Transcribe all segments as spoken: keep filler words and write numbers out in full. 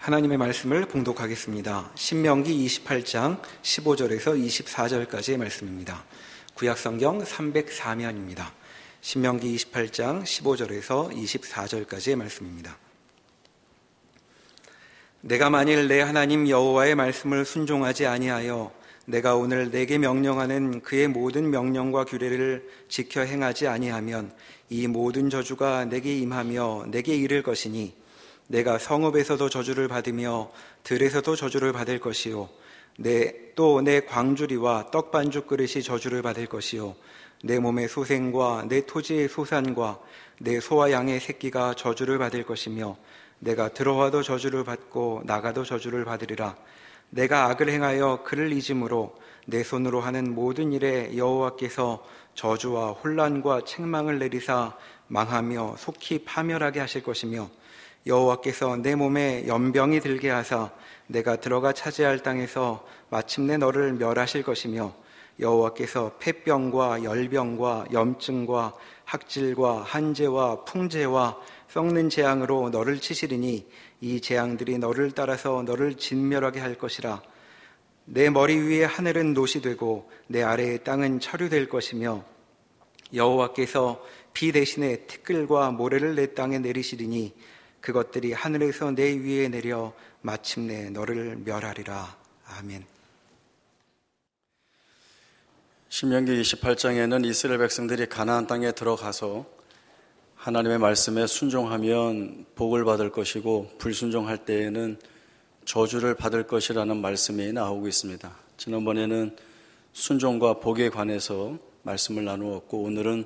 하나님의 말씀을 봉독하겠습니다. 신명기 이십팔 장 십오 절에서 이십사 절까지의 말씀입니다. 구약성경 삼백사 면입니다. 신명기 이십팔 장 십오 절에서 이십사 절까지의 말씀입니다. 내가 만일 내 하나님 여호와의 말씀을 순종하지 아니하여 내가 오늘 내게 명령하는 그의 모든 명령과 규례를 지켜 행하지 아니하면 이 모든 저주가 내게 임하며 내게 이를 것이니 내가 성읍에서도 저주를 받으며 들에서도 저주를 받을 것이요 내 또 내 광주리와 떡반죽 그릇이 저주를 받을 것이요 내 몸의 소생과 내 토지의 소산과 내 소와 양의 새끼가 저주를 받을 것이며 내가 들어와도 저주를 받고 나가도 저주를 받으리라. 내가 악을 행하여 그를 잊음으로 내 손으로 하는 모든 일에 여호와께서 저주와 혼란과 책망을 내리사 망하며 속히 파멸하게 하실 것이며 여호와께서 내 몸에 연병이 들게 하사 내가 들어가 차지할 땅에서 마침내 너를 멸하실 것이며 여호와께서 폐병과 열병과 염증과 학질과 한재와 풍재와 썩는 재앙으로 너를 치시리니 이 재앙들이 너를 따라서 너를 진멸하게 할 것이라. 내 머리 위에 하늘은 노시 되고 내 아래의 땅은 처류될 것이며 여호와께서 비 대신에 티끌과 모래를 내 땅에 내리시리니 그것들이 하늘에서 내 위에 내려 마침내 너를 멸하리라. 아멘. 신명기 이십팔 장에는 이스라엘 백성들이 가나안 땅에 들어가서 하나님의 말씀에 순종하면 복을 받을 것이고 불순종할 때에는 저주를 받을 것이라는 말씀이 나오고 있습니다. 지난번에는 순종과 복에 관해서 말씀을 나누었고 오늘은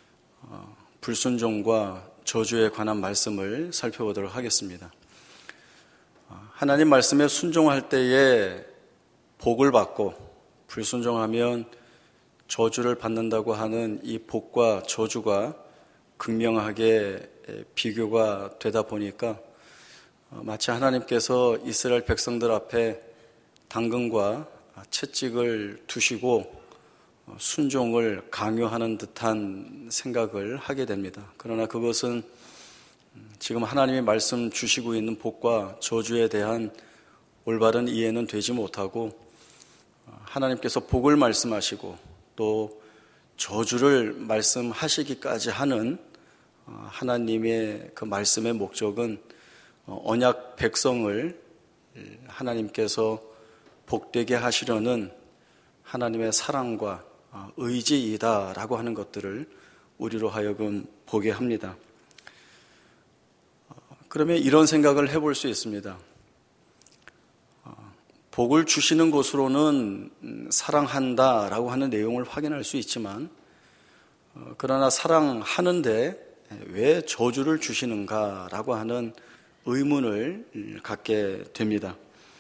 불순종과 저주에 관한 말씀을 살펴보도록 하겠습니다. 하나님 말씀에 순종할 때에 복을 받고 불순종하면 저주를 받는다고 하는 이 복과 저주가 극명하게 비교가 되다 보니까 마치 하나님께서 이스라엘 백성들 앞에 당근과 채찍을 두시고 순종을 강요하는 듯한 생각을 하게 됩니다. 그러나 그것은 지금 하나님이 말씀 주시고 있는 복과 저주에 대한 올바른 이해는 되지 못하고 하나님께서 복을 말씀하시고 또 저주를 말씀하시기까지 하는 하나님의 그 말씀의 목적은 언약 백성을 하나님께서 복되게 하시려는 하나님의 사랑과 의지이다라고 하는 것들을 우리로 하여금 보게 합니다. 그러면 이런 생각을 해볼 수 있습니다. 복을 주시는 곳으로는 사랑한다라고 하는 내용을 확인할 수 있지만 그러나 사랑하는데 왜 저주를 주시는가라고 하는 의문을 갖게 됩니다.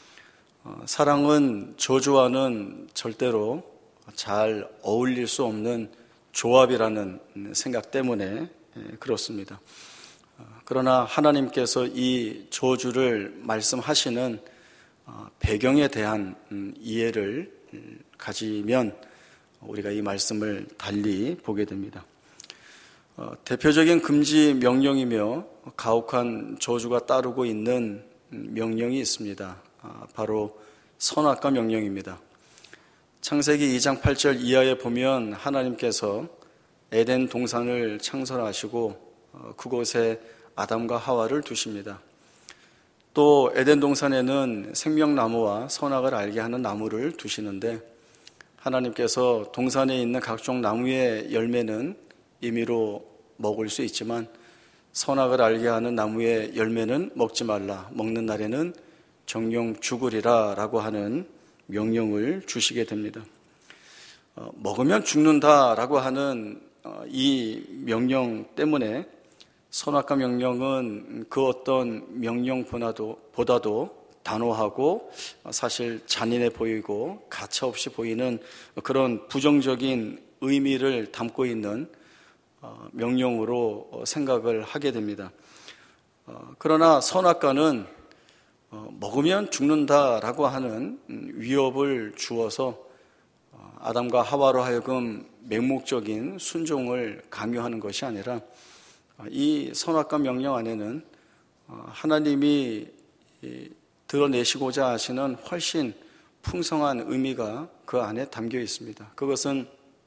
사랑은 저주와는 절대로 잘 어울릴 수 없는 조합이라는 생각 때문에 그렇습니다. 그러나 하나님께서 이 저주를 말씀하시는 배경에 대한 이해를 가지면 우리가 이 말씀을 달리 보게 됩니다. 대표적인 금지 명령이며 가혹한 저주가 따르고 있는 명령이 있습니다. 바로 선악과 명령입니다. 창세기 이 장 팔 절 이하에 보면 하나님께서 에덴 동산을 창설하시고 그곳에 아담과 하와를 두십니다. 또 에덴 동산에는 생명나무와 선악을 알게 하는 나무를 두시는데 하나님께서 동산에 있는 각종 나무의 열매는 임의로 먹을 수 있지만 선악을 알게 하는 나무의 열매는 먹지 말라. 먹는 날에는 정령 죽으리라 라고 하는 명령을 주시게 됩니다. 어, 먹으면 죽는다라고 하는 어, 이 명령 때문에 선악과 명령은 그 어떤 명령보다도 보다도 단호하고 사실 잔인해 보이고 가차없이 보이는 그런 부정적인 의미를 담고 있는 어, 명령으로 생각을 하게 됩니다. 어, 그러나 선악과는 어, 먹으면 죽는다라고 하는 위협을 주어서 어, 아담과 하와로 하여금 맹목적인 순종을 강요하는 것이 아니라 어, 이 선악과 명령 안에는 어, 하나님이 드러내시고자 하시는 훨씬 풍성한 의미가 그 안에 담겨 있습니다. 그것은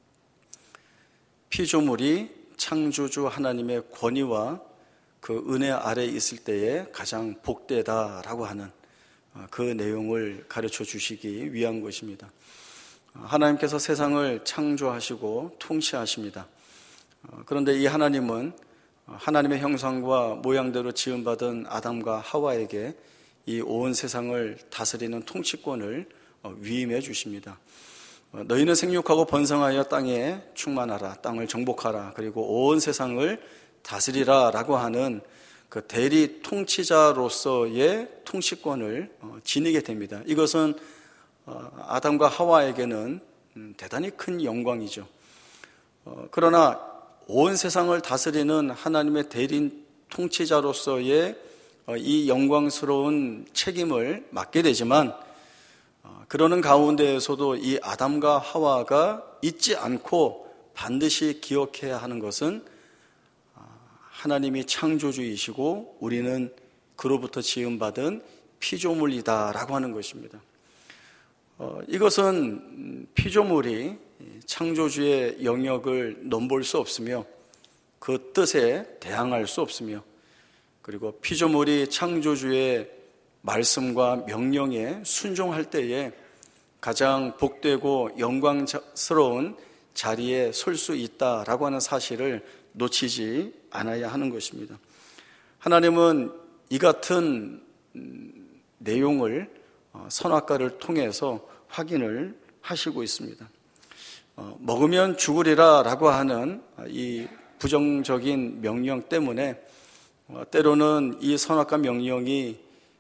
피조물이 창조주 하나님의 권위와 그 은혜 아래에 있을 때에 가장 복되다라고 하는 그 내용을 가르쳐 주시기 위한 것입니다. 하나님께서 세상을 창조하시고 통치하십니다. 그런데 이 하나님은 하나님의 형상과 모양대로 지음받은 아담과 하와에게 이 온 세상을 다스리는 통치권을 위임해 주십니다. 너희는 생육하고 번성하여 땅에 충만하라, 땅을 정복하라, 그리고 온 세상을 다스리라 라고 하는 그 대리 통치자로서의 통치권을 지니게 됩니다. 이것은 아담과 하와에게는 대단히 큰 영광이죠. 그러나 온 세상을 다스리는 하나님의 대리 통치자로서의 이 영광스러운 책임을 맡게 되지만, 그러는 가운데에서도 이 아담과 하와가 잊지 않고 반드시 기억해야 하는 것은 하나님이 창조주이시고 우리는 그로부터 지음받은 피조물이다라고 하는 것입니다. 어, 이것은 피조물이 창조주의 영역을 넘볼 수 없으며 그 뜻에 대항할 수 없으며, 그리고 피조물이 창조주의 말씀과 명령에 순종할 때에 가장 복되고 영광스러운 자리에 설 수 있다라고 하는 사실을 놓치지 않아야 하는 것입니다. 하나님은 이 같은 내용을 선악과를 통해서 확인을 하시고 있습니다. 먹으면 죽으리라 라고 하는 이 부정적인 명령 때문에 때로는 이 선악과 명령이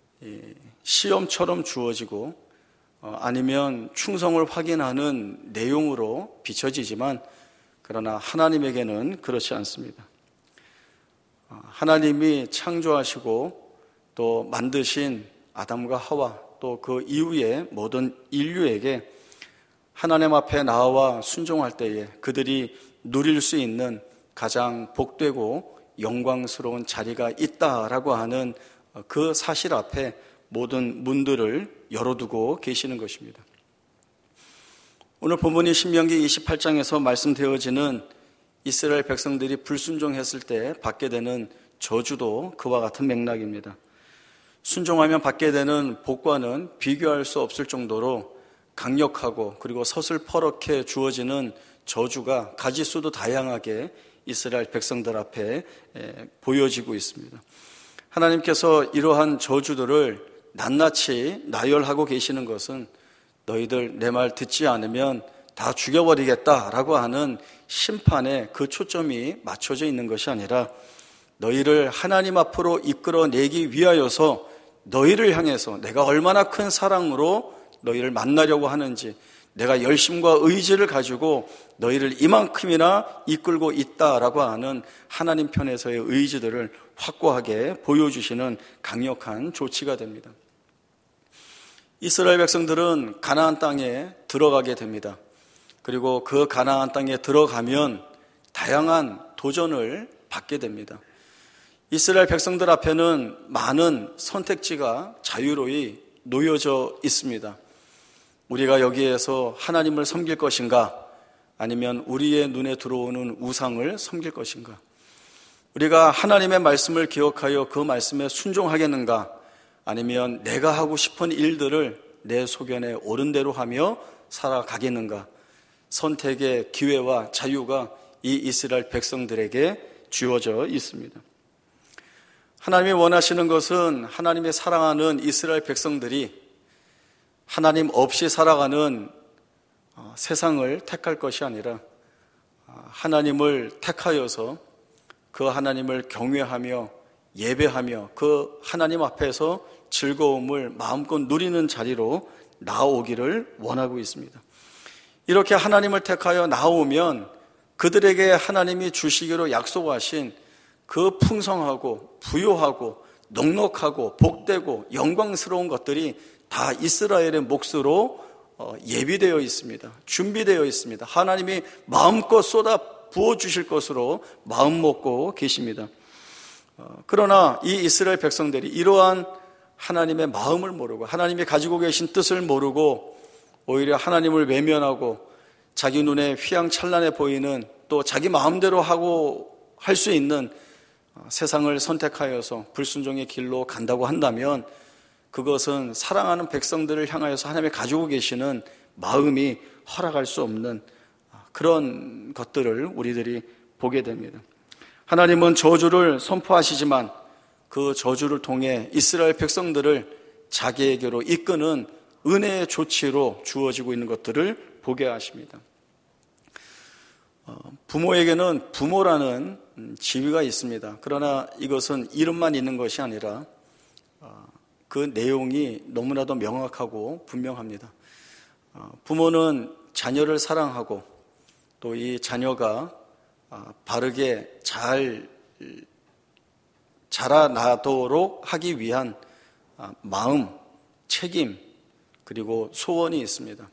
시험처럼 주어지고 아니면 충성을 확인하는 내용으로 비춰지지만, 그러나 하나님에게는 그렇지 않습니다. 하나님이 창조하시고 또 만드신 아담과 하와, 또 그 이후의 모든 인류에게 하나님 앞에 나와 순종할 때에 그들이 누릴 수 있는 가장 복되고 영광스러운 자리가 있다라고 하는 그 사실 앞에 모든 문들을 열어두고 계시는 것입니다. 오늘 본문이 신명기 이십팔 장에서 말씀되어지는 이스라엘 백성들이 불순종했을 때 받게 되는 저주도 그와 같은 맥락입니다. 순종하면 받게 되는 복과는 비교할 수 없을 정도로 강력하고 그리고 서슬퍼렇게 주어지는 저주가 가지수도 다양하게 이스라엘 백성들 앞에 보여지고 있습니다. 하나님께서 이러한 저주들을 낱낱이 나열하고 계시는 것은 너희들 내 말 듣지 않으면 다 죽여버리겠다라고 하는 심판에 그 초점이 맞춰져 있는 것이 아니라 너희를 하나님 앞으로 이끌어내기 위하여서 너희를 향해서 내가 얼마나 큰 사랑으로 너희를 만나려고 하는지, 내가 열심과 의지를 가지고 너희를 이만큼이나 이끌고 있다라고 하는 하나님 편에서의 의지들을 확고하게 보여주시는 강력한 조치가 됩니다. 이스라엘 백성들은 가나안 땅에 들어가게 됩니다. 그리고 그 가나안 땅에 들어가면 다양한 도전을 받게 됩니다. 이스라엘 백성들 앞에는 많은 선택지가 자유로이 놓여져 있습니다. 우리가 여기에서 하나님을 섬길 것인가, 아니면 우리의 눈에 들어오는 우상을 섬길 것인가, 우리가 하나님의 말씀을 기억하여 그 말씀에 순종하겠는가, 아니면 내가 하고 싶은 일들을 내 소견에 옳은 대로 하며 살아가겠는가. 선택의 기회와 자유가 이 이스라엘 백성들에게 주어져 있습니다. 하나님이 원하시는 것은 하나님의 사랑하는 이스라엘 백성들이 하나님 없이 살아가는 세상을 택할 것이 아니라 하나님을 택하여서 그 하나님을 경외하며 예배하며 그 하나님 앞에서 즐거움을 마음껏 누리는 자리로 나오기를 원하고 있습니다. 이렇게 하나님을 택하여 나오면 그들에게 하나님이 주시기로 약속하신 그 풍성하고 부요하고 넉넉하고 복되고 영광스러운 것들이 다 이스라엘의 몫으로 예비되어 있습니다. 준비되어 있습니다. 하나님이 마음껏 쏟아 부어주실 것으로 마음 먹고 계십니다. 그러나 이 이스라엘 백성들이 이러한 하나님의 마음을 모르고 하나님이 가지고 계신 뜻을 모르고 오히려 하나님을 외면하고 자기 눈에 휘황찬란해 보이는 또 자기 마음대로 하고 할 수 있는 세상을 선택하여서 불순종의 길로 간다고 한다면 그것은 사랑하는 백성들을 향하여서 하나님이 가지고 계시는 마음이 허락할 수 없는 그런 것들을 우리들이 보게 됩니다. 하나님은 저주를 선포하시지만 그 저주를 통해 이스라엘 백성들을 자기에게로 이끄는 은혜의 조치로 주어지고 있는 것들을 보게 하십니다. 부모에게는 부모라는 지위가 있습니다. 그러나 이것은 이름만 있는 것이 아니라 그 내용이 너무나도 명확하고 분명합니다. 부모는 자녀를 사랑하고 또 이 자녀가 바르게 잘 자라나도록 하기 위한 마음, 책임, 그리고 소원이 있습니다.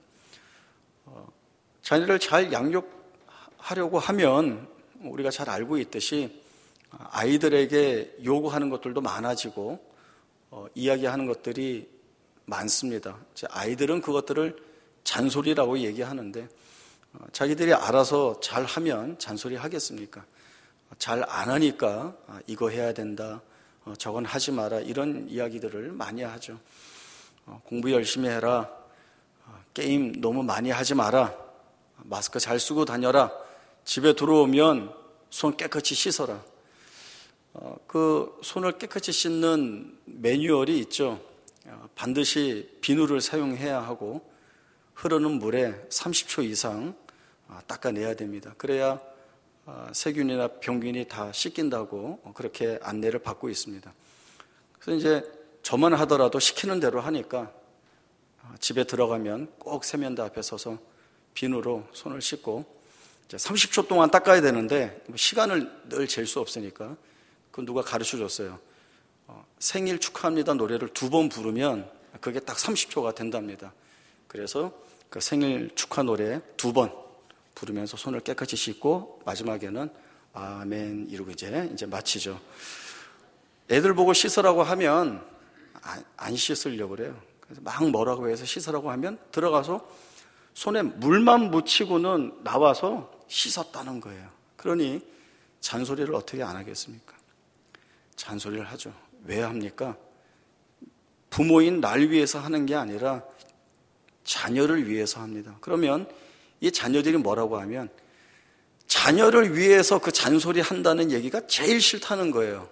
자녀를 잘 양육하려고 하면 우리가 잘 알고 있듯이 아이들에게 요구하는 것들도 많아지고 어, 이야기하는 것들이 많습니다. 아이들은 그것들을 잔소리라고 얘기하는데 어, 자기들이 알아서 잘하면 잔소리 하겠습니까? 잘 안 하니까 아, 이거 해야 된다, 어, 저건 하지 마라 이런 이야기들을 많이 하죠. 어, 공부 열심히 해라, 어, 게임 너무 많이 하지 마라, 마스크 잘 쓰고 다녀라, 집에 들어오면 손 깨끗이 씻어라. 어, 그 손을 깨끗이 씻는 매뉴얼이 있죠. 어, 반드시 비누를 사용해야 하고 흐르는 물에 삼십 초 이상 어, 닦아내야 됩니다. 그래야 어, 세균이나 병균이 다 씻긴다고 어, 그렇게 안내를 받고 있습니다. 그래서 이제 저만 하더라도 시키는 대로 하니까 어, 집에 들어가면 꼭 세면대 앞에 서서 비누로 손을 씻고 이제 삼십 초 동안 닦아야 되는데 시간을 늘 잴 수 없으니까 그 누가 가르쳐 줬어요. 어, 생일 축하합니다 노래를 두 번 부르면 그게 딱 삼십 초가 된답니다. 그래서 그 생일 축하 노래 두 번 부르면서 손을 깨끗이 씻고 마지막에는 아멘 이러고 이제 이제 마치죠. 애들 보고 씻으라고 하면 안, 안 씻으려고 그래요. 그래서 막 뭐라고 해서 씻으라고 하면 들어가서 손에 물만 묻히고는 나와서 씻었다는 거예요. 그러니 잔소리를 어떻게 안 하겠습니까? 잔소리를 하죠. 왜 합니까? 부모인 날 위해서 하는 게 아니라 자녀를 위해서 합니다. 그러면 이 자녀들이 뭐라고 하면 자녀를 위해서 그 잔소리 한다는 얘기가 제일 싫다는 거예요.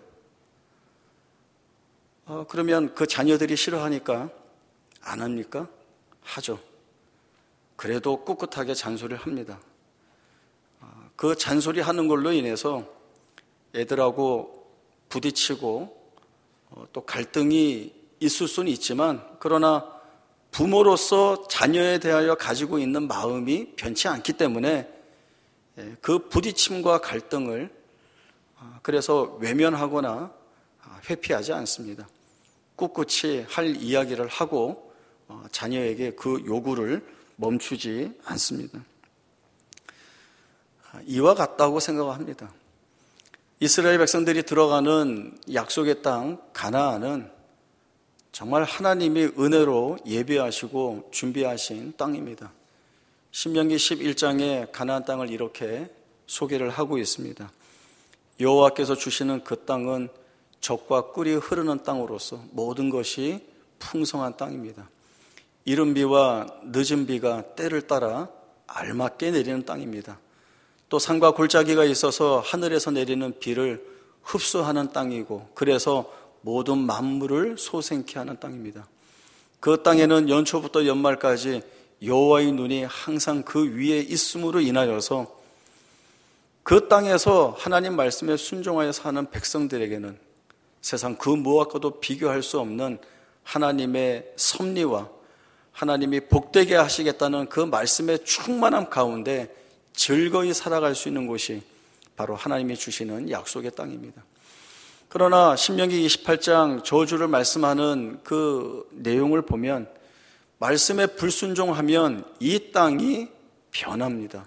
어, 그러면 그 자녀들이 싫어하니까 안 합니까? 하죠. 그래도 꿋꿋하게 잔소리를 합니다. 어, 그 잔소리 하는 걸로 인해서 애들하고 부딪히고 어, 또 갈등이 있을 수는 있지만 그러나 부모로서 자녀에 대하여 가지고 있는 마음이 변치 않기 때문에 그 부딪힘과 갈등을 그래서 외면하거나 회피하지 않습니다. 꿋꿋이 할 이야기를 하고 자녀에게 그 요구를 멈추지 않습니다. 이와 같다고 생각합니다. 이스라엘 백성들이 들어가는 약속의 땅 가나안은 정말 하나님이 은혜로 예비하시고 준비하신 땅입니다. 신명기 십일 장에 가나안 땅을 이렇게 소개를 하고 있습니다. 여호와께서 주시는 그 땅은 젖과 꿀이 흐르는 땅으로서 모든 것이 풍성한 땅입니다. 이른 비와 늦은 비가 때를 따라 알맞게 내리는 땅입니다. 또 산과 골짜기가 있어서 하늘에서 내리는 비를 흡수하는 땅이고 그래서 모든 만물을 소생케 하는 땅입니다. 그 땅에는 연초부터 연말까지 여호와의 눈이 항상 그 위에 있음으로 인하여서 그 땅에서 하나님 말씀에 순종하여 사는 백성들에게는 세상 그 무엇과도 비교할 수 없는 하나님의 섭리와 하나님이 복되게 하시겠다는 그 말씀의 충만함 가운데 즐거이 살아갈 수 있는 곳이 바로 하나님이 주시는 약속의 땅입니다. 그러나 신명기 이십팔 장 저주를 말씀하는 그 내용을 보면 말씀에 불순종하면 이 땅이 변합니다.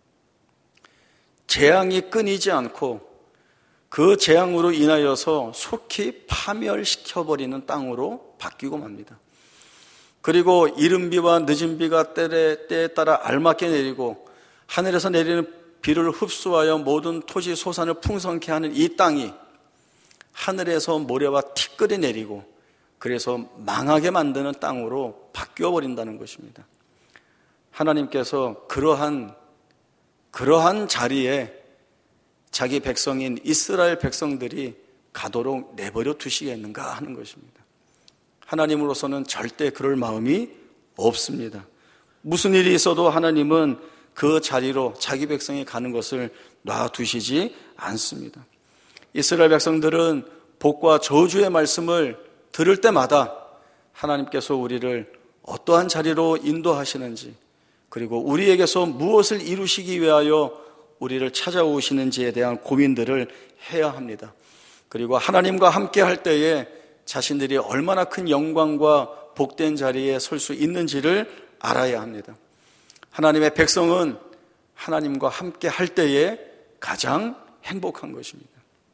재앙이 끊이지 않고 그 재앙으로 인하여서 속히 파멸시켜버리는 땅으로 바뀌고 맙니다. 그리고 이른 비와 늦은 비가 때에, 때에 따라 알맞게 내리고 하늘에서 내리는 비를 흡수하여 모든 토지 소산을 풍성케 하는 이 땅이 하늘에서 모래와 티끌이 내리고 그래서 망하게 만드는 땅으로 바뀌어 버린다는 것입니다. 하나님께서 그러한 그러한 자리에 자기 백성인 이스라엘 백성들이 가도록 내버려 두시겠는가 하는 것입니다. 하나님으로서는 절대 그럴 마음이 없습니다. 무슨 일이 있어도 하나님은 그 자리로 자기 백성이 가는 것을 놔두시지 않습니다. 이스라엘 백성들은 복과 저주의 말씀을 들을 때마다 하나님께서 우리를 어떠한 자리로 인도하시는지, 그리고 우리에게서 무엇을 이루시기 위하여 우리를 찾아오시는지에 대한 고민들을 해야 합니다. 그리고 하나님과 함께 할 때에 자신들이 얼마나 큰 영광과 복된 자리에 설 수 있는지를 알아야 합니다. 하나님의 백성은 하나님과 함께 할 때에 가장 행복한 것입니다.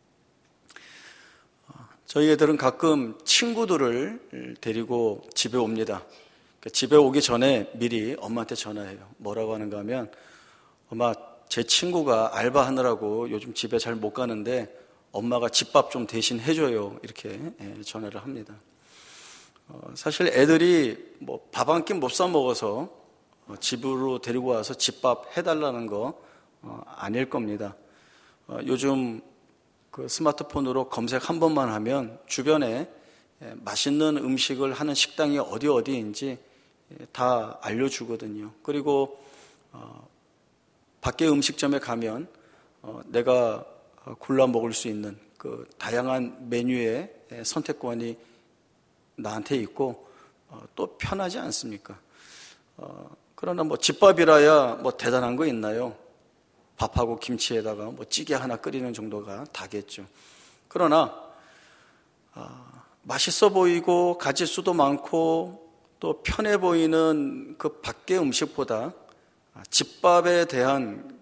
저희 애들은 가끔 친구들을 데리고 집에 옵니다. 집에 오기 전에 미리 엄마한테 전화해요. 뭐라고 하는가 하면, 엄마, 제 친구가 알바하느라고 요즘 집에 잘 못 가는데 엄마가 집밥 좀 대신 해줘요. 이렇게 전화를 합니다. 사실 애들이 뭐 밥 한 끼 못 사 먹어서 집으로 데리고 와서 집밥 해달라는 거 아닐 겁니다. 요즘 그 스마트폰으로 검색 한 번만 하면 주변에 맛있는 음식을 하는 식당이 어디 어디인지 다 알려주거든요. 그리고 어, 밖에 음식점에 가면 어, 내가 골라 먹을 수 있는 그 다양한 메뉴의 선택권이 나한테 있고 어, 또 편하지 않습니까? 어, 그러나 뭐 집밥이라야 뭐 대단한 거 있나요? 밥하고 김치에다가 뭐 찌개 하나 끓이는 정도가 다겠죠. 그러나 어, 맛있어 보이고 가짓수도 많고 또 편해 보이는 그 밖의 음식보다 집밥에 대한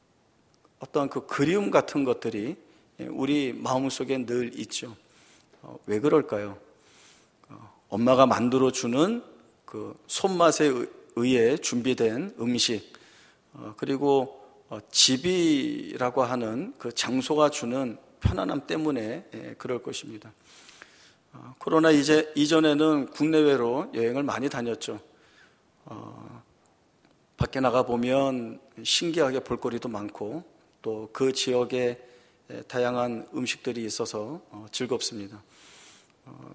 어떤 그 그리움 같은 것들이 우리 마음속에 늘 있죠. 어, 왜 그럴까요? 어, 엄마가 만들어주는 그 손맛에 의해 준비된 음식, 어, 그리고 어, 집이라고 하는 그 장소가 주는 편안함 때문에 예, 그럴 것입니다. 어, 코로나 이제 이전에는 국내외로 여행을 많이 다녔죠. 어, 밖에 나가 보면 신기하게 볼거리도 많고 또 그 지역에 다양한 음식들이 있어서 어, 즐겁습니다. 어,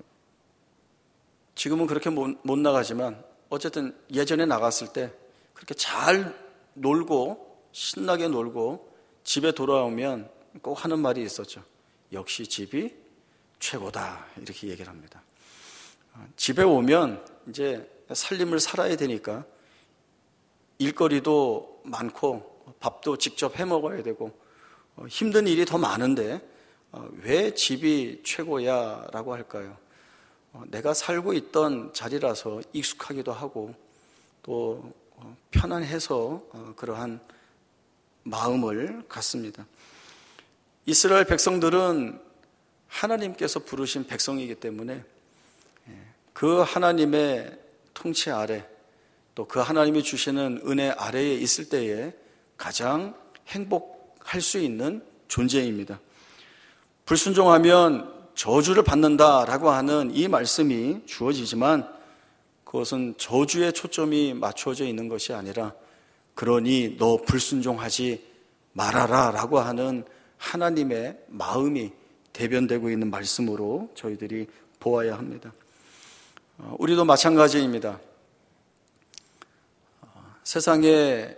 지금은 그렇게 못, 못 나가지만 어쨌든 예전에 나갔을 때 그렇게 잘 놀고 신나게 놀고 집에 돌아오면 꼭 하는 말이 있었죠. 역시 집이 최고다, 이렇게 얘기를 합니다. 집에 오면 이제 살림을 살아야 되니까 일거리도 많고 밥도 직접 해 먹어야 되고 힘든 일이 더 많은데 왜 집이 최고야 라고 할까요? 내가 살고 있던 자리라서 익숙하기도 하고 또 편안해서 그러한 마음을 갖습니다. 이스라엘 백성들은 하나님께서 부르신 백성이기 때문에 그 하나님의 통치 아래 또 그 하나님이 주시는 은혜 아래에 있을 때에 가장 행복할 수 있는 존재입니다. 불순종하면 저주를 받는다라고 하는 이 말씀이 주어지지만 그것은 저주의 초점이 맞춰져 있는 것이 아니라 그러니 너 불순종하지 말아라 라고 하는 하나님의 마음이 대변되고 있는 말씀으로 저희들이 보아야 합니다. 우리도 마찬가지입니다. 세상에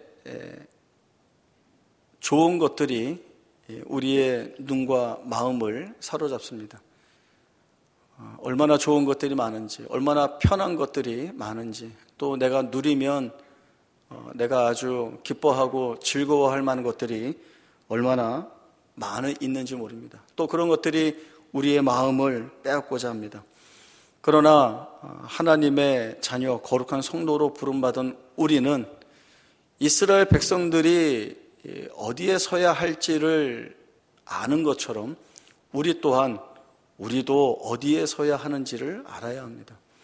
좋은 것들이 우리의 눈과 마음을 사로잡습니다. 얼마나 좋은 것들이 많은지, 얼마나 편한 것들이 많은지, 또 내가 누리면 내가 아주 기뻐하고 즐거워할 만한 것들이 얼마나 많이 있는지 모릅니다. 또 그런 것들이 우리의 마음을 빼앗고자 합니다. 그러나 하나님의 자녀, 거룩한 성도로 부름받은 우리는 이스라엘 백성들이 어디에 서야 할지를 아는 것처럼 우리 또한 우리도 어디에 서야 하는지를 알아야 합니다.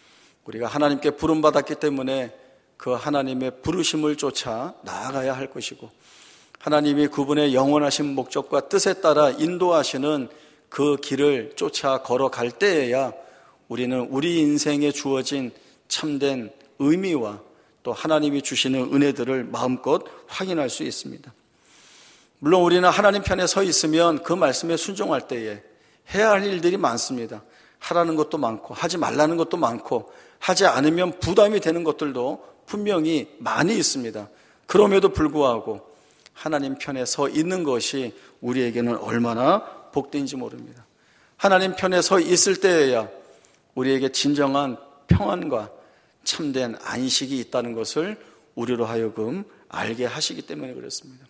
우리가 하나님께 부름받았기 때문에 그 하나님의 부르심을 쫓아 나아가야 할 것이고, 하나님이 그분의 영원하신 목적과 뜻에 따라 인도하시는 그 길을 쫓아 걸어갈 때에야 우리는 우리 인생에 주어진 참된 의미와 또 하나님이 주시는 은혜들을 마음껏 확인할 수 있습니다. 물론 우리는 하나님 편에 서 있으면 그 말씀에 순종할 때에 해야 할 일들이 많습니다. 하라는 것도 많고 하지 말라는 것도 많고 하지 않으면 부담이 되는 것들도 분명히 많이 있습니다. 그럼에도 불구하고 하나님 편에 서 있는 것이 우리에게는 얼마나 복된지 모릅니다. 하나님 편에 서 있을 때에야 우리에게 진정한 평안과 참된 안식이 있다는 것을 우리로 하여금 알게 하시기 때문에 그렇습니다.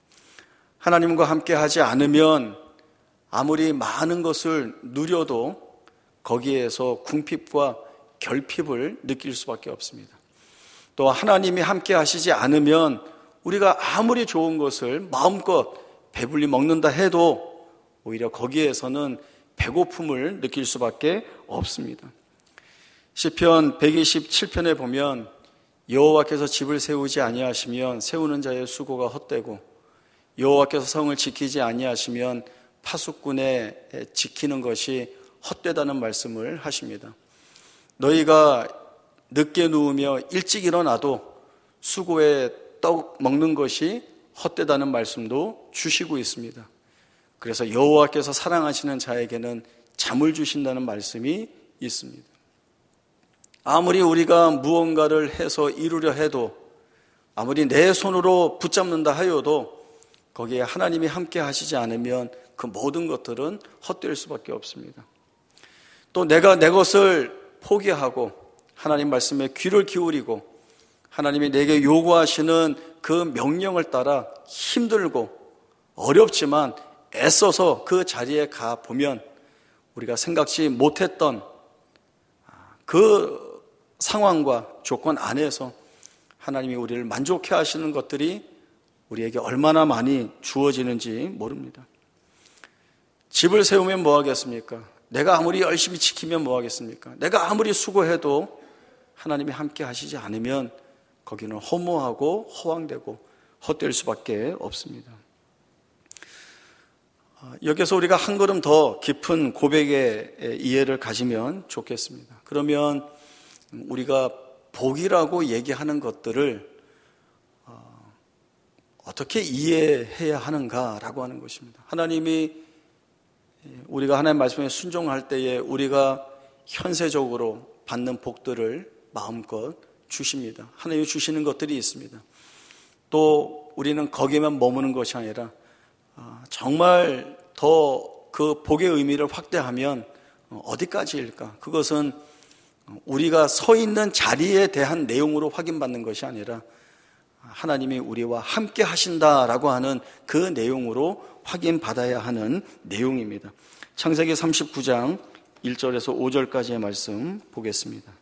하나님과 함께 하지 않으면 아무리 많은 것을 누려도 거기에서 궁핍과 결핍을 느낄 수밖에 없습니다. 또 하나님이 함께 하시지 않으면 우리가 아무리 좋은 것을 마음껏 배불리 먹는다 해도 오히려 거기에서는 배고픔을 느낄 수밖에 없습니다. 시편 백이십칠 편에 보면 여호와께서 집을 세우지 아니하시면 세우는 자의 수고가 헛되고 여호와께서 성을 지키지 아니하시면 파수꾼의 지키는 것이 헛되다는 말씀을 하십니다. 너희가 늦게 누우며 일찍 일어나도 수고에 떡 먹는 것이 헛되다는 말씀도 주시고 있습니다. 그래서 여호와께서 사랑하시는 자에게는 잠을 주신다는 말씀이 있습니다. 아무리 우리가 무언가를 해서 이루려 해도, 아무리 내 손으로 붙잡는다 하여도 거기에 하나님이 함께 하시지 않으면 그 모든 것들은 헛될 수밖에 없습니다. 또 내가 내 것을 포기하고 하나님 말씀에 귀를 기울이고 하나님이 내게 요구하시는 그 명령을 따라 힘들고 어렵지만 애써서 그 자리에 가보면 우리가 생각지 못했던 그 상황과 조건 안에서 하나님이 우리를 만족해 하시는 것들이 우리에게 얼마나 많이 주어지는지 모릅니다. 집을 세우면 뭐 하겠습니까? 내가 아무리 열심히 지키면 뭐 하겠습니까? 내가 아무리 수고해도 하나님이 함께 하시지 않으면 거기는 허무하고 허황되고 헛될 수밖에 없습니다. 여기서 우리가 한 걸음 더 깊은 고백의 이해를 가지면 좋겠습니다. 그러면 우리가 복이라고 얘기하는 것들을 어떻게 이해해야 하는가라고 하는 것입니다. 하나님이 우리가 하나님 말씀에 순종할 때에 우리가 현세적으로 받는 복들을 마음껏 주십니다. 하나님이 주시는 것들이 있습니다. 또 우리는 거기에만 머무는 것이 아니라 정말 더 그 복의 의미를 확대하면 어디까지일까? 그것은 우리가 서 있는 자리에 대한 내용으로 확인받는 것이 아니라 하나님이 우리와 함께 하신다라고 하는 그 내용으로 확인받아야 하는 내용입니다. 창세기 삼십구 장 일 절에서 오 절까지의 말씀 보겠습니다.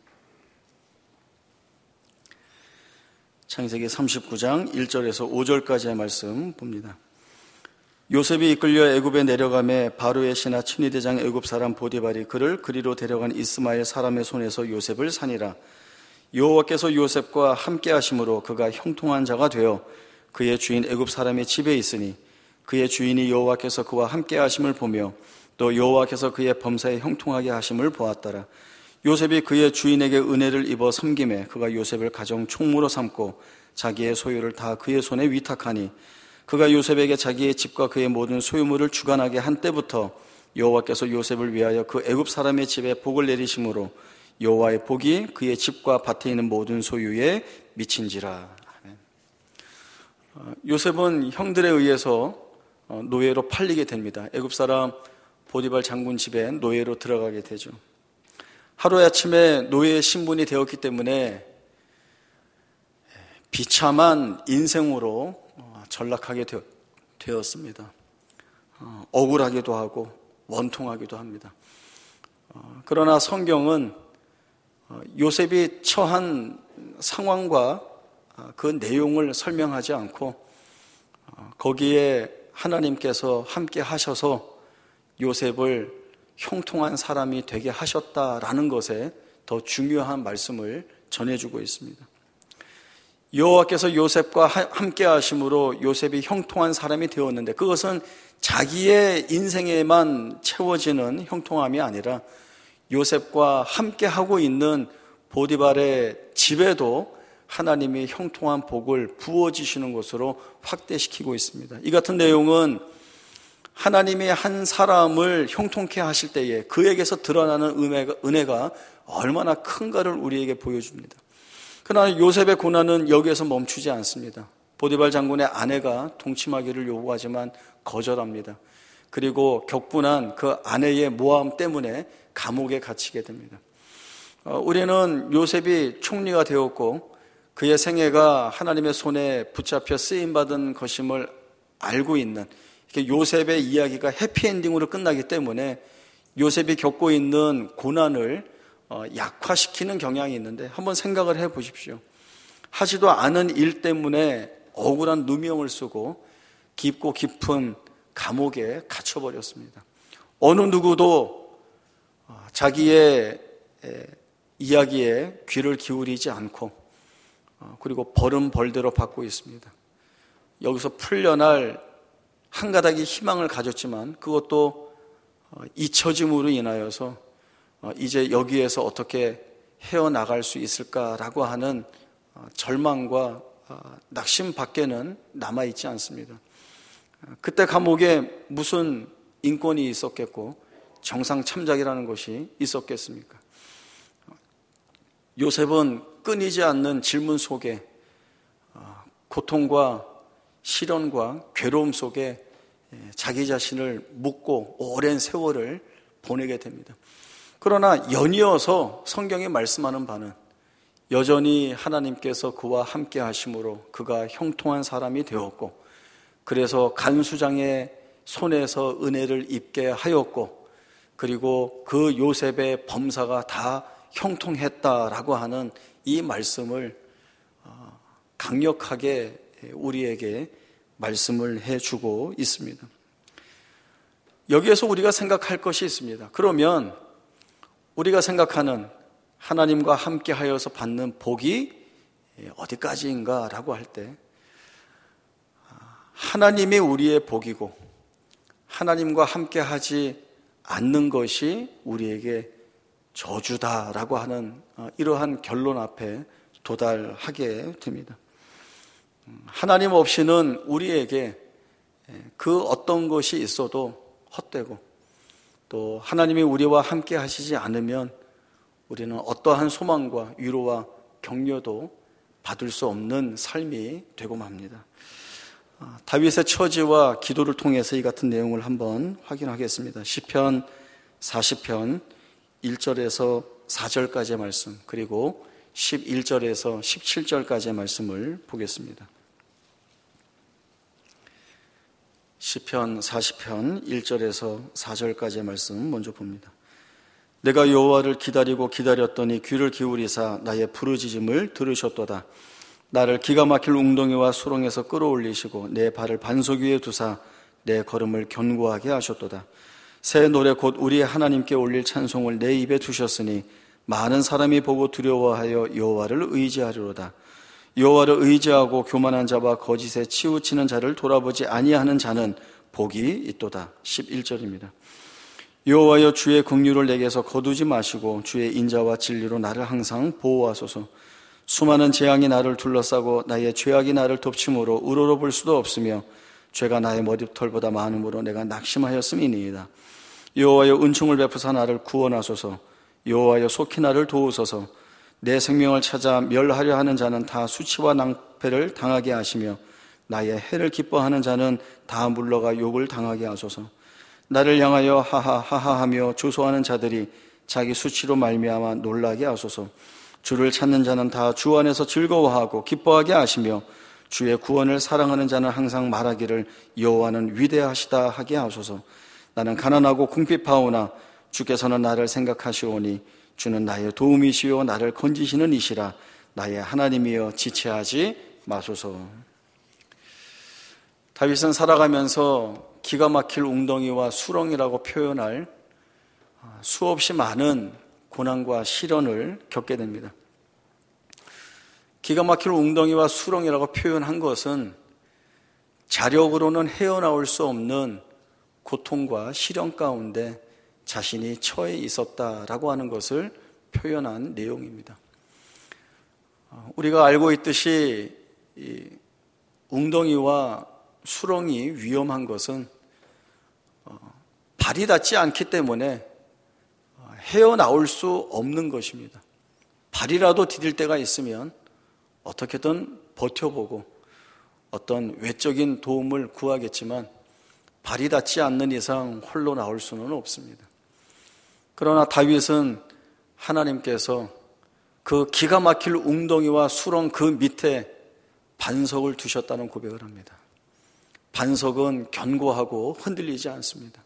창세기 삼십구 장 일 절에서 오 절까지의 말씀 봅니다. 요셉이 이끌려 애굽에 내려가매 바로의 신하 친위대장 애굽 사람 보디발이 그를 그리로 데려간 이스마엘 사람의 손에서 요셉을 산이라. 여호와께서 요셉과 함께 하심으로 그가 형통한 자가 되어 그의 주인 애굽 사람의 집에 있으니 그의 주인이 여호와께서 그와 함께 하심을 보며 또 여호와께서 그의 범사에 형통하게 하심을 보았더라. 요셉이 그의 주인에게 은혜를 입어 섬김에 그가 요셉을 가정 총무로 삼고 자기의 소유를 다 그의 손에 위탁하니 그가 요셉에게 자기의 집과 그의 모든 소유물을 주관하게 한 때부터 여호와께서 요셉을 위하여 그 애굽 사람의 집에 복을 내리심으로 여호와의 복이 그의 집과 밭에 있는 모든 소유에 미친지라. 요셉은 형들에 의해서 노예로 팔리게 됩니다. 애굽 사람 보디발 장군 집에 노예로 들어가게 되죠. 하루아침에 노예의 신분이 되었기 때문에 비참한 인생으로 전락하게 되었습니다. 억울하기도 하고 원통하기도 합니다. 그러나 성경은 요셉이 처한 상황과 그 내용을 설명하지 않고 거기에 하나님께서 함께 하셔서 요셉을 형통한 사람이 되게 하셨다라는 것에 더 중요한 말씀을 전해주고 있습니다. 여호와께서 요셉과 함께 하심으로 요셉이 형통한 사람이 되었는데, 그것은 자기의 인생에만 채워지는 형통함이 아니라 요셉과 함께 하고 있는 보디발의 집에도 하나님이 형통한 복을 부어주시는 것으로 확대시키고 있습니다. 이 같은 내용은 하나님이 한 사람을 형통케 하실 때에 그에게서 드러나는 은혜가, 은혜가 얼마나 큰가를 우리에게 보여줍니다. 그러나 요셉의 고난은 여기에서 멈추지 않습니다. 보디발 장군의 아내가 동침하기를 요구하지만 거절합니다. 그리고 격분한 그 아내의 모함 때문에 감옥에 갇히게 됩니다. 우리는 요셉이 총리가 되었고 그의 생애가 하나님의 손에 붙잡혀 쓰임받은 것임을 알고 있는, 요셉의 이야기가 해피엔딩으로 끝나기 때문에 요셉이 겪고 있는 고난을 약화시키는 경향이 있는데, 한번 생각을 해 보십시오. 하지도 않은 일 때문에 억울한 누명을 쓰고 깊고 깊은 감옥에 갇혀버렸습니다. 어느 누구도 자기의 이야기에 귀를 기울이지 않고, 그리고 벌은 벌대로 받고 있습니다. 여기서 풀려날 한 가닥의 희망을 가졌지만 그것도 잊혀짐으로 인하여서 이제 여기에서 어떻게 헤어나갈 수 있을까라고 하는 절망과 낙심 밖에는 남아있지 않습니다. 그때 감옥에 무슨 인권이 있었겠고 정상 참작이라는 것이 있었겠습니까? 요셉은 끊이지 않는 질문 속에, 고통과 시련과 괴로움 속에 자기 자신을 묻고 오랜 세월을 보내게 됩니다. 그러나 연이어서 성경이 말씀하는 바는 여전히 하나님께서 그와 함께 하심으로 그가 형통한 사람이 되었고, 그래서 간수장의 손에서 은혜를 입게 하였고, 그리고 그 요셉의 범사가 다 형통했다라고 하는 이 말씀을 강력하게 우리에게 말씀을 해주고 있습니다. 여기에서 우리가 생각할 것이 있습니다. 그러면 우리가 생각하는 하나님과 함께 하여서 받는 복이 어디까지인가 라고 할 때, 하나님이 우리의 복이고 하나님과 함께 하지 않는 것이 우리에게 저주다라고 하는 이러한 결론 앞에 도달하게 됩니다. 하나님 없이는 우리에게 그 어떤 것이 있어도 헛되고, 또 하나님이 우리와 함께 하시지 않으면 우리는 어떠한 소망과 위로와 격려도 받을 수 없는 삶이 되고 맙니다. 다윗의 처지와 기도를 통해서 이 같은 내용을 한번 확인하겠습니다. 시편 사십 편 일 절에서 사 절까지의 말씀, 그리고 십일 절에서 십칠 절까지의 말씀을 보겠습니다. 시편 사십 편 일 절에서 사 절까지의 말씀 먼저 봅니다. 내가 여호와를 기다리고 기다렸더니 귀를 기울이사 나의 부르짖음을 들으셨도다. 나를 기가 막힐 웅덩이와 수렁에서 끌어올리시고 내 발을 반석 위에 두사 내 걸음을 견고하게 하셨도다. 새 노래 곧 우리의 하나님께 올릴 찬송을 내 입에 두셨으니 많은 사람이 보고 두려워하여 여호와를 의지하리로다. 여호와를 의지하고 교만한 자와 거짓에 치우치는 자를 돌아보지 아니하는 자는 복이 있도다. 십일 절입니다. 여호와여 주의 긍휼을 내게서 거두지 마시고 주의 인자와 진리로 나를 항상 보호하소서. 수많은 재앙이 나를 둘러싸고 나의 죄악이 나를 덮침으로 우러러볼 수도 없으며 죄가 나의 머리털보다 많음으로 내가 낙심하였음이니이다. 여호와여 은총을 베푸사 나를 구원하소서. 여호와여 속히 나를 도우소서. 내 생명을 찾아 멸하려 하는 자는 다 수치와 낭패를 당하게 하시며 나의 해를 기뻐하는 자는 다 물러가 욕을 당하게 하소서. 나를 향하여 하하하하하며 조소하는 자들이 자기 수치로 말미암아 놀라게 하소서. 주를 찾는 자는 다 주 안에서 즐거워하고 기뻐하게 하시며 주의 구원을 사랑하는 자는 항상 말하기를 여호와는 위대하시다 하게 하소서. 나는 가난하고 궁핍하오나 주께서는 나를 생각하시오니 주는 나의 도움이시요 나를 건지시는 이시라. 나의 하나님이여 지체하지 마소서. 다윗은 살아가면서 기가 막힐 웅덩이와 수렁이라고 표현할 수없이 많은 고난과 시련을 겪게 됩니다. 기가 막힐 웅덩이와 수렁이라고 표현한 것은 자력으로는 헤어나올 수 없는 고통과 시련 가운데 자신이 처해 있었다라고 하는 것을 표현한 내용입니다. 우리가 알고 있듯이 이 웅덩이와 수렁이 위험한 것은 발이 닿지 않기 때문에 헤어나올 수 없는 것입니다. 발이라도 디딜 때가 있으면 어떻게든 버텨보고 어떤 외적인 도움을 구하겠지만 발이 닿지 않는 이상 홀로 나올 수는 없습니다. 그러나 다윗은 하나님께서 그 기가 막힐 웅덩이와 수렁 그 밑에 반석을 두셨다는 고백을 합니다. 반석은 견고하고 흔들리지 않습니다.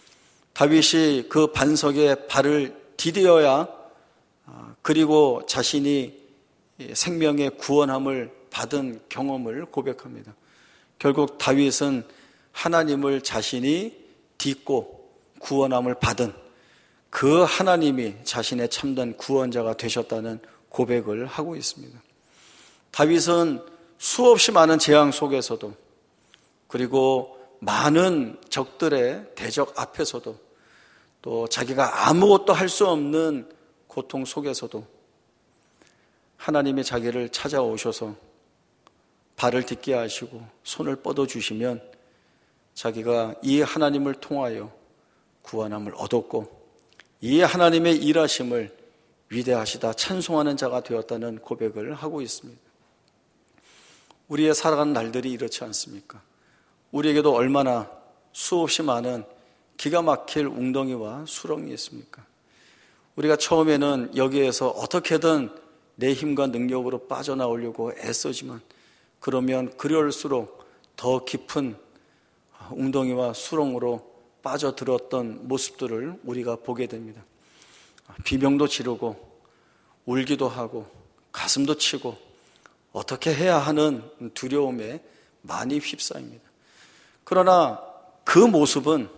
다윗이 그 반석에 발을 디뎌야 그리고 자신이 생명의 구원함을 받은 경험을 고백합니다. 결국 다윗은 하나님을 자신이 딛고 구원함을 받은 그 하나님이 자신의 참된 구원자가 되셨다는 고백을 하고 있습니다. 다윗은 수없이 많은 재앙 속에서도 그리고 많은 적들의 대적 앞에서도 또 자기가 아무것도 할 수 없는 고통 속에서도 하나님이 자기를 찾아오셔서 발을 딛게 하시고 손을 뻗어주시면 자기가 이 하나님을 통하여 구원함을 얻었고 이 하나님의 일하심을 위대하시다 찬송하는 자가 되었다는 고백을 하고 있습니다. 우리의 살아가는 날들이 이렇지 않습니까? 우리에게도 얼마나 수없이 많은 기가 막힐 웅덩이와 수렁이 있습니까? 우리가 처음에는 여기에서 어떻게든 내 힘과 능력으로 빠져나오려고 애쓰지만 그러면 그럴수록 더 깊은 웅덩이와 수렁으로 빠져들었던 모습들을 우리가 보게 됩니다. 비명도 지르고 울기도 하고 가슴도 치고 어떻게 해야 하는 두려움에 많이 휩싸입니다. 그러나 그 모습은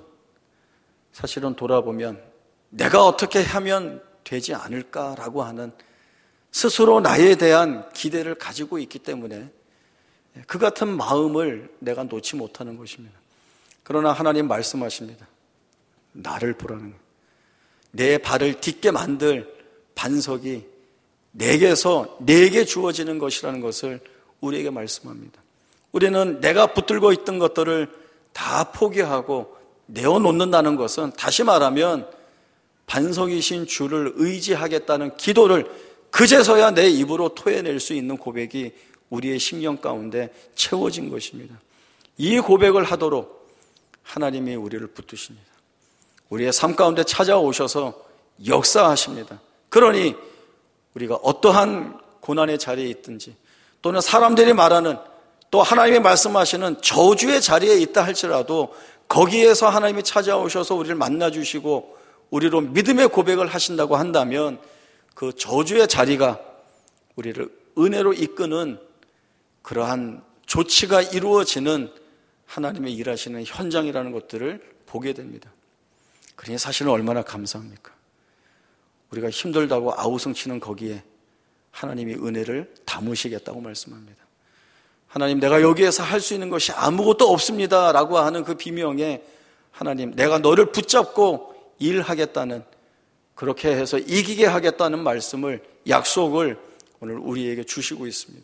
사실은 돌아보면 내가 어떻게 하면 되지 않을까라고 하는 스스로 나에 대한 기대를 가지고 있기 때문에 그 같은 마음을 내가 놓지 못하는 것입니다. 그러나 하나님 말씀하십니다. 나를 보라는 거예요. 내 발을 딛게 만들 반석이 내게서 내게 주어지는 것이라는 것을 우리에게 말씀합니다. 우리는 내가 붙들고 있던 것들을 다 포기하고 내어놓는다는 것은 다시 말하면 반석이신 주를 의지하겠다는 기도를 그제서야 내 입으로 토해낼 수 있는 고백이 우리의 심령 가운데 채워진 것입니다. 이 고백을 하도록 하나님이 우리를 붙드십니다. 우리의 삶 가운데 찾아오셔서 역사하십니다. 그러니 우리가 어떠한 고난의 자리에 있든지 또는 사람들이 말하는 또 하나님이 말씀하시는 저주의 자리에 있다 할지라도 거기에서 하나님이 찾아오셔서 우리를 만나주시고 우리로 믿음의 고백을 하신다고 한다면 그 저주의 자리가 우리를 은혜로 이끄는 그러한 조치가 이루어지는 하나님의 일하시는 현장이라는 것들을 보게 됩니다. 그러니 사실은 얼마나 감사합니까? 우리가 힘들다고 아우성치는 거기에 하나님이 은혜를 담으시겠다고 말씀합니다. 하나님, 내가 여기에서 할 수 있는 것이 아무것도 없습니다 라고 하는 그 비명에 하나님, 내가 너를 붙잡고 일하겠다는, 그렇게 해서 이기게 하겠다는 말씀을, 약속을 오늘 우리에게 주시고 있습니다.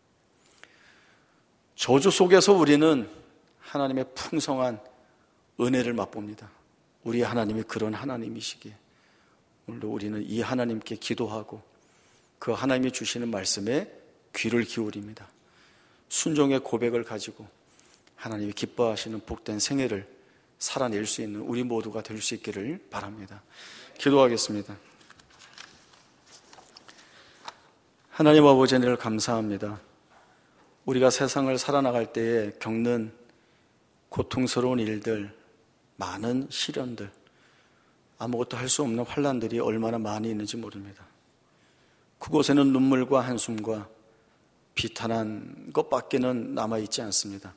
저주 속에서 우리는 하나님의 풍성한 은혜를 맛봅니다. 우리 하나님이 그런 하나님이시기에 오늘도 우리는 이 하나님께 기도하고 그 하나님이 주시는 말씀에 귀를 기울입니다. 순종의 고백을 가지고 하나님이 기뻐하시는 복된 생애를 살아낼 수 있는 우리 모두가 될 수 있기를 바랍니다. 기도하겠습니다. 하나님 아버지, 늘 감사합니다. 우리가 세상을 살아나갈 때에 겪는 고통스러운 일들, 많은 시련들, 아무것도 할 수 없는 환난들이 얼마나 많이 있는지 모릅니다. 그곳에는 눈물과 한숨과 비탄한 것밖에는 남아있지 않습니다.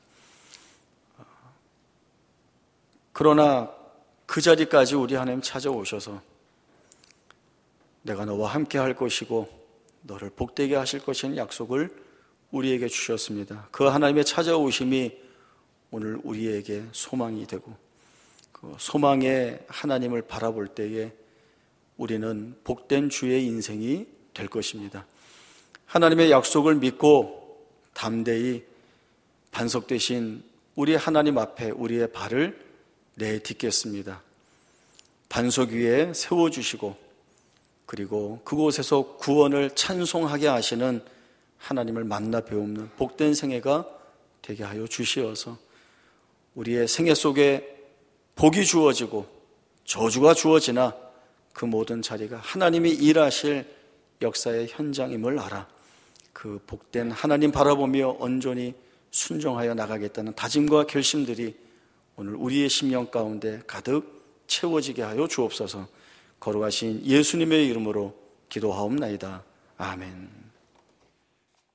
그러나 그 자리까지 우리 하나님 찾아오셔서 내가 너와 함께 할 것이고 너를 복되게 하실 것이라는 약속을 우리에게 주셨습니다. 그 하나님의 찾아오심이 오늘 우리에게 소망이 되고 그 소망의 하나님을 바라볼 때에 우리는 복된 주의 인생이 될 것입니다. 하나님의 약속을 믿고 담대히 반석 되신 우리 하나님 앞에 우리의 발을 내딛겠습니다. 반석 위에 세워주시고 그리고 그곳에서 구원을 찬송하게 하시는 하나님을 만나 배우는 복된 생애가 되게 하여 주시어서 우리의 생애 속에 복이 주어지고 저주가 주어지나 그 모든 자리가 하나님이 일하실 역사의 현장임을 알아 그 복된 하나님 바라보며 온전히 순종하여 나가겠다는 다짐과 결심들이 오늘 우리의 심령 가운데 가득 채워지게 하여 주옵소서. 거룩하신 예수님의 이름으로 기도하옵나이다. 아멘.